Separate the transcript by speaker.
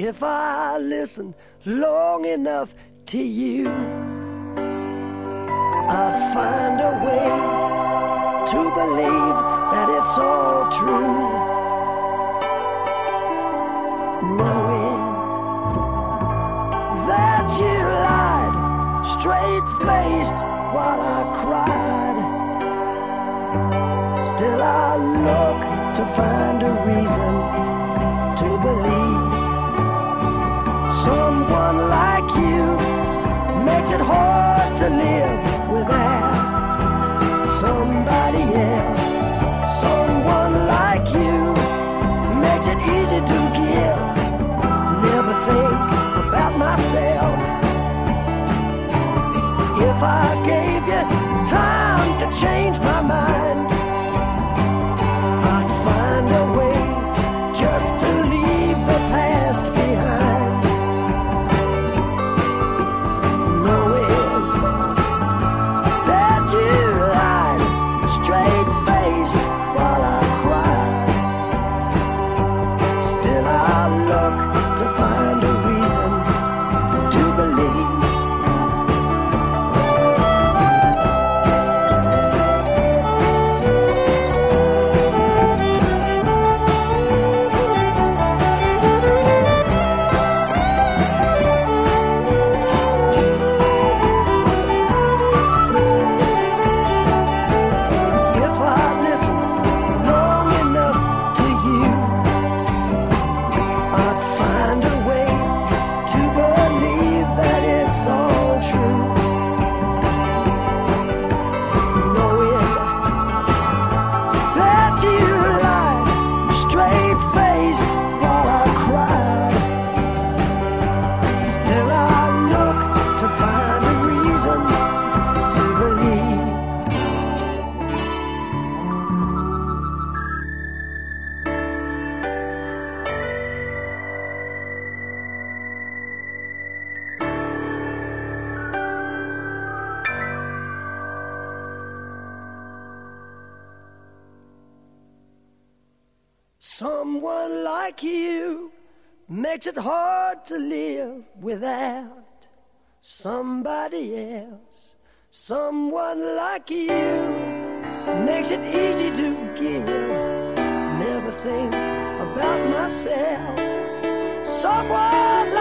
Speaker 1: If I listen long enough to you, I'd find a way to believe that it's all true. Knowing that you lied straight-faced while I cried, still I look to find a reason to believe. Someone like you makes it hard to live without somebody else. Someone like you makes it easy to give. Never think about myself. If I gave you time to change my mind, I'd find a way just to leave the past behind. Knowing that you lied straight-faced while I cried, still I look to find a reason to believe. Someone like you makes it hard to live without somebody else. Someone like you makes it easy to give. Never think about myself. Someone like